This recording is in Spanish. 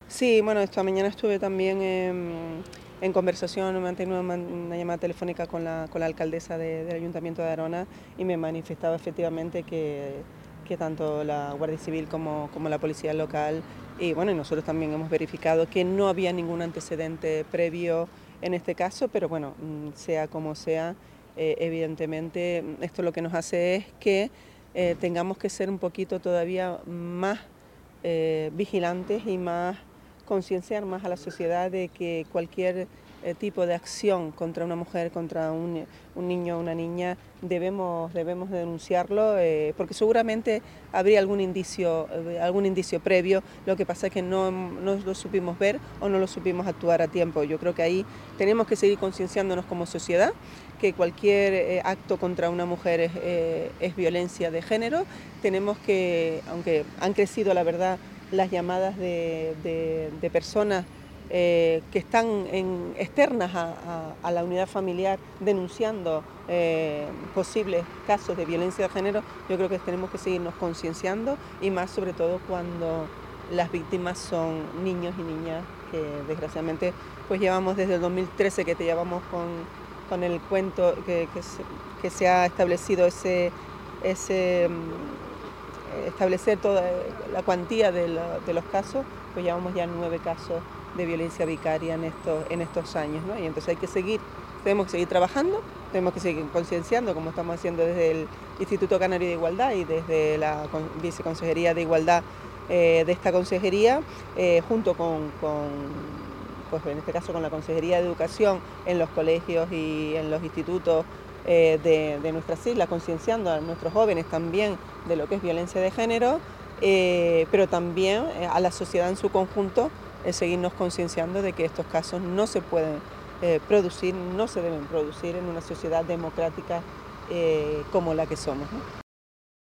Sí, bueno, esta mañana estuve también en conversación, mantengo una llamada telefónica con la alcaldesa del Ayuntamiento de Arona y me manifestaba efectivamente que tanto la Guardia Civil como la policía local y bueno, y nosotros también hemos verificado que no había ningún antecedente previo en este caso, pero bueno, sea como sea, evidentemente esto lo que nos hace es que tengamos que ser un poquito todavía más vigilantes y más concienciar más a la sociedad de que cualquier tipo de acción contra una mujer, contra un niño o una niña, debemos denunciarlo porque seguramente habría algún indicio previo, lo que pasa es que no lo supimos ver o no lo supimos actuar a tiempo. Yo creo que ahí tenemos que seguir concienciándonos como sociedad que cualquier acto contra una mujer es violencia de género. Tenemos que, aunque han crecido la verdad las llamadas de personas que están externas a la unidad familiar denunciando posibles casos de violencia de género, yo creo que tenemos que seguirnos concienciando y más sobre todo cuando las víctimas son niños y niñas que desgraciadamente pues llevamos desde el 2013 que te llevamos con el cuento que se ha establecido ese establecer toda la cuantía de los casos, pues llevamos ya 9 casos de violencia vicaria en estos años, ¿no? Y entonces tenemos que seguir trabajando, tenemos que seguir concienciando, como estamos haciendo desde el Instituto Canario de Igualdad y desde la Viceconsejería de Igualdad de esta consejería, junto pues en este caso con la Consejería de Educación en los colegios y en los institutos de nuestras islas, concienciando a nuestros jóvenes también de lo que es violencia de género, pero también a la sociedad en su conjunto, seguirnos concienciando de que estos casos no se pueden producir, no se deben producir en una sociedad democrática como la que somos, ¿no?